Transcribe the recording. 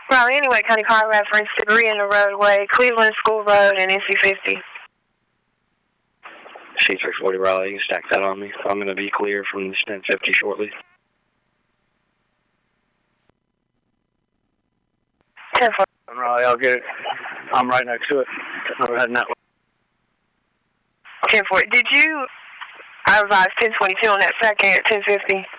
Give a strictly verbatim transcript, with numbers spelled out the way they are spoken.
Well, anyway, County Car reference, debris in the roadway, Cleveland School Road and N C fifty. C three forty Raleigh, you can stack that on me. I'm going to be clear from this ten fifty shortly. ten forty. Raleigh, I'll get it. I'm right next to it. I'm heading that way. ten forty. Did you, I revised ten twenty-two on that second, ten fifty.